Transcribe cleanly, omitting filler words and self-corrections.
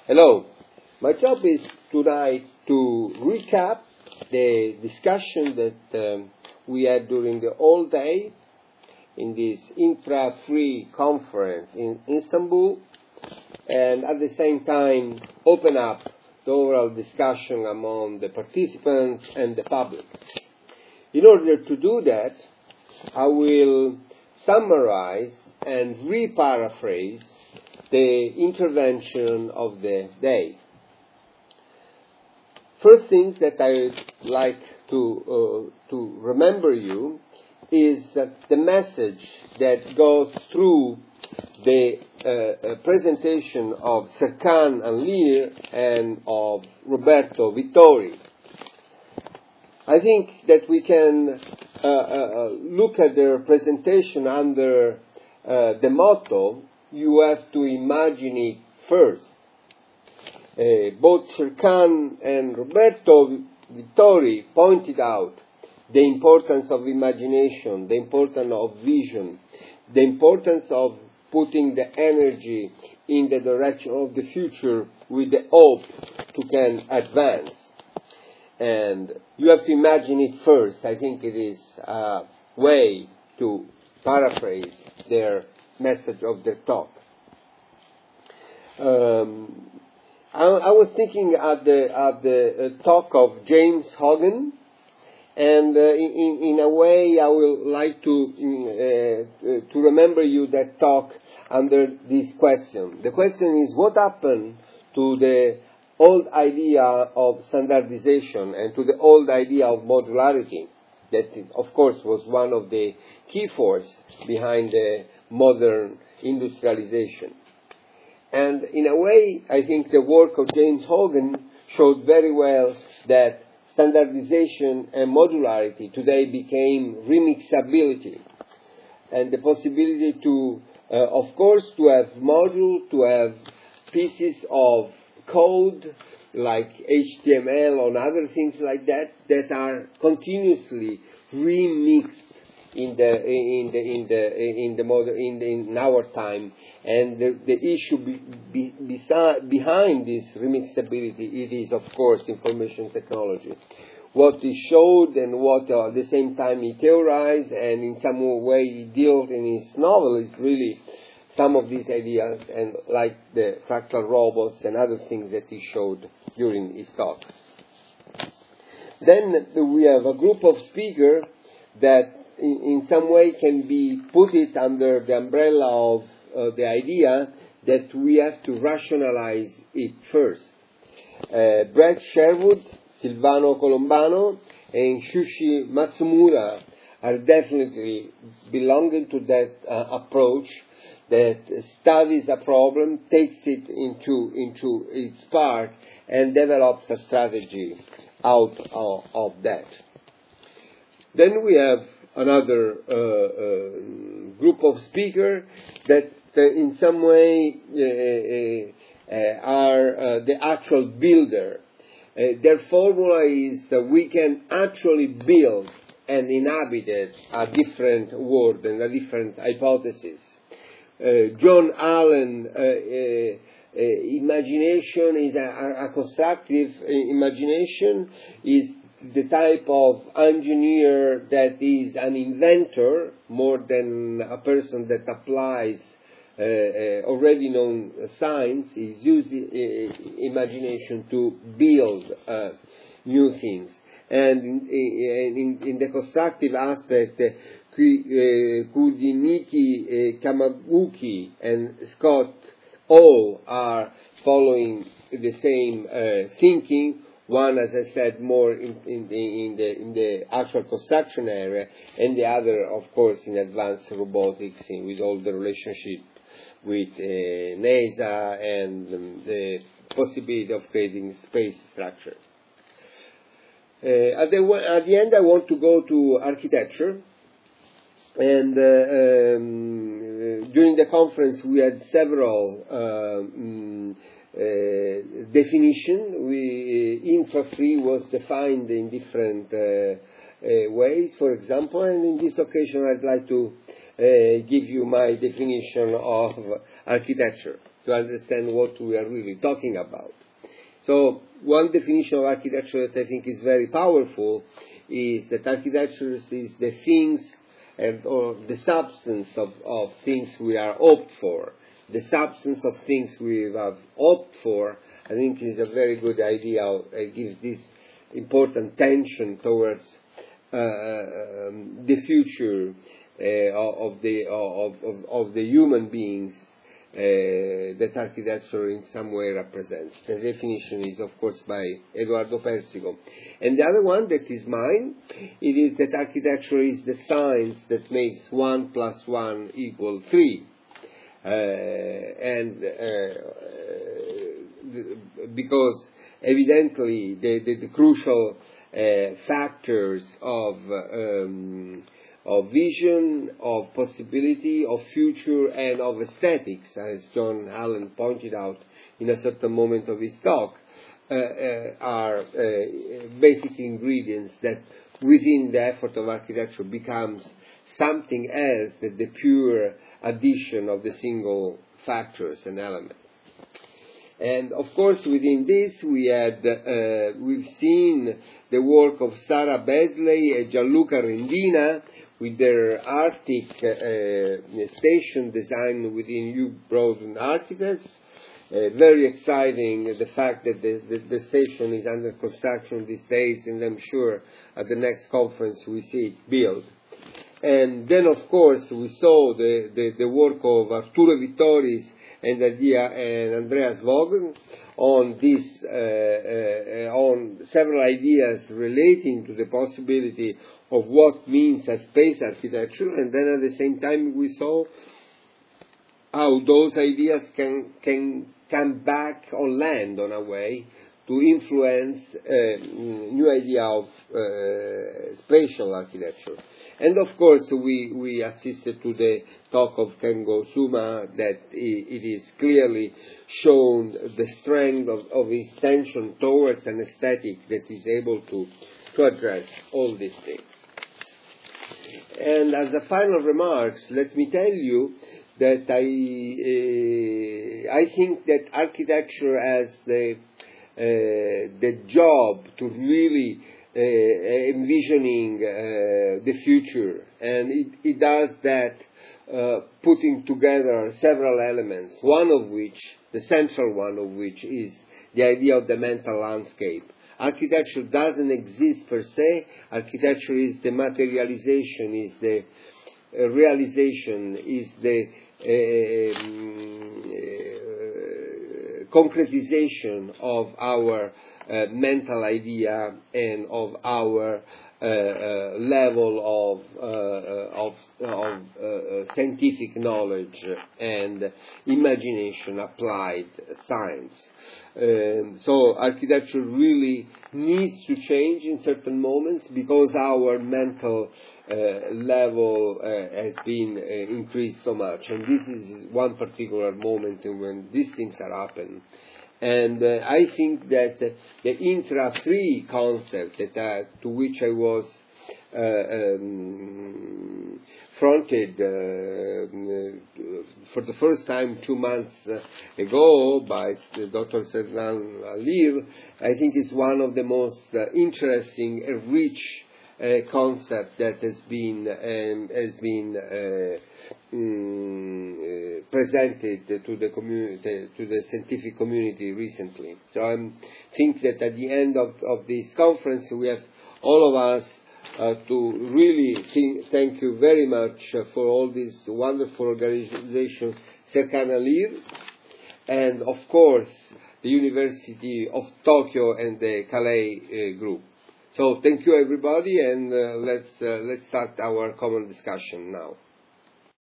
Hello. My job is tonight to recap the discussion that we had during the whole day in this infra-free conference in Istanbul, and at the same time open up the overall discussion among the participants and the public. In order to do that, I will summarize and re-paraphrase the intervention of the day. First things that I would like to remember you is the message that goes through the presentation of Serkan Anlir and of Roberto Vittori. I think that we can look at their presentation under the motto, "You have to imagine it first." Both Serkan and Roberto Vittori pointed out the importance of imagination, the importance of vision, the importance of putting the energy in the direction of the future with the hope to can advance. And you have to imagine it first. I think it is a way to paraphrase their message of their talk. I was thinking at the talk of James Hogan, and in a way I would like to remember you that talk under this question. The question is, what happened to the old idea of standardization and to the old idea of modularity? That, of course, was one of the key forces behind the modern industrialization. And in a way, I think the work of James Hogan showed very well that standardization and modularity today became remixability, and the possibility to, of course, to have modules, to have pieces of code like HTML and other things like that that are continuously remixed in our time, and the issue behind this remixability, it is of course information technology. What he showed and what at the same time he theorized and in some way he dealt in his novel is really some of these ideas, and like the fractal robots and other things that he showed during his talk. Then we have a group of speakers that in some way can be put it under the umbrella of the idea that we have to rationalize it first. Brett Sherwood, Silvano Colombano, and Shushi Matsumura are definitely belonging to that approach that studies a problem, takes it into its part, and develops a strategy out of that. Then we have another group of speakers that in some way are the actual builder. Their formula is we can actually build and inhabit a different world and a different hypothesis. John Allen, imagination is a constructive imagination, is the type of engineer that is an inventor more than a person that applies already known science, is using imagination to build new things. And in the constructive aspect, Kudiniki, Kamaguchi, and Scott all are following the same thinking. One, as I said, more in the actual construction area, and the other, of course, in advanced robotics, with all the relationship with NASA and the possibility of creating space structure. At the end, I want to go to architecture. And during the conference, we had several definition. Infra-free was defined in different ways, for example, and in this occasion I'd like to give you my definition of architecture. to understand what we are really talking about. So one definition of architecture that I think is very powerful is that architecture is the things or the substance of things we are opt for. The substance of things we have opted for, I think, is a very good idea. It gives this important tension towards the future of the human beings that architecture in some way represents. The definition is, of course, by Edoardo Persico. And the other one that is mine, it is that architecture is the science that makes 1 + 1 = 3. Because evidently the crucial factors of vision, of possibility, of future, and of aesthetics, as John Allen pointed out in a certain moment of his talk, are basic ingredients that within the effort of architecture becomes something else than the pure addition of the single factors and elements. And of course, within this, we've seen the work of Sarah Besley and Gianluca Rendina with their Arctic station designed within Hugh Broden Architects. Very exciting, the fact that the station is under construction these days, and I'm sure at the next conference we see it built. And then, of course, we saw the work of Arturo Vittoris and Andreas Vogel on this, on several ideas relating to the possibility of what means a space architecture, and then at the same time we saw how those ideas can come back on land on a way to influence new idea of spatial architecture. And of course, we assisted to the talk of Kengo Suma that it is clearly shown the strength of his tension towards an aesthetic that is able to address all these things. And as a final remarks, let me tell you that I think that architecture has the job to really envisioning the future, and it does that putting together several elements, one of which, the central one of which, is the idea of the mental landscape. Architecture doesn't exist per se. Architecture is the materialization, is the realization, is the concretization of our mental idea and of our level of scientific knowledge and imagination applied science. So architecture really needs to change in certain moments because our mental level has been increased so much, and this is one particular moment when these things are happening. And I think that the intra-3 concept to which I was fronted for the first time 2 months ago by Dr. Sernan Alir, I think is one of the most interesting and rich concept that has been presented to the community, to the scientific community recently. So I think that at the end of this conference, we have all of us to really thank you very much for all this wonderful organization, Serkan Alir, and of course the University of Tokyo and the Calais group. So thank you everybody, and let's start our common discussion now.